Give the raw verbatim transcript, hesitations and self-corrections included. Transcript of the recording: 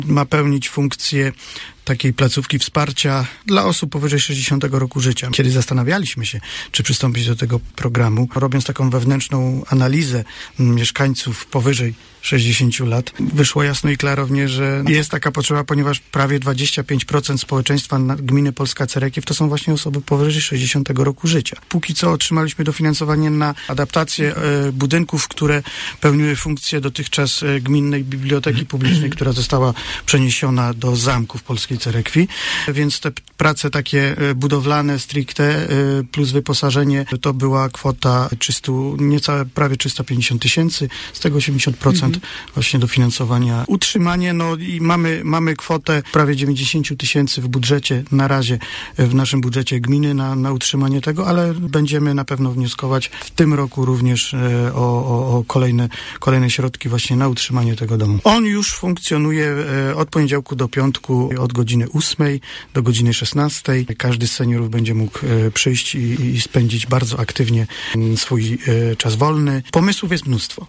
Ma pełnić funkcję takiej placówki wsparcia dla osób powyżej sześćdziesiątego roku życia. Kiedy zastanawialiśmy się, czy przystąpić do tego programu, robiąc taką wewnętrzną analizę mieszkańców powyżej sześćdziesięciu lat, wyszło jasno i klarownie, że jest taka potrzeba, ponieważ prawie dwadzieścia pięć procent społeczeństwa gminy Polska Cerekiew to są właśnie osoby powyżej sześćdziesiątego roku życia. Póki co otrzymaliśmy dofinansowanie na adaptację e, budynków, które pełniły funkcję dotychczas e, gminnej biblioteki publicznej, która została przeniesiona do zamku w Polskiej Cerekwi, więc te prace takie e, budowlane stricte e, plus wyposażenie to była kwota trzysta, niecałe prawie trzysta pięćdziesiąt tysięcy, z tego osiemdziesiąt procent właśnie dofinansowania. Utrzymanie, no i mamy, mamy kwotę prawie dziewięćdziesiąt tysięcy w budżecie, na razie w naszym budżecie gminy na, na utrzymanie tego, ale będziemy na pewno wnioskować w tym roku również e, o, o, o kolejne, kolejne środki właśnie na utrzymanie tego domu. On już funkcjonuje e, od poniedziałku do piątku, od godziny ósmej do godziny szesnastej. Każdy z seniorów będzie mógł e, przyjść i, i spędzić bardzo aktywnie m, swój e, czas wolny. Pomysłów jest mnóstwo.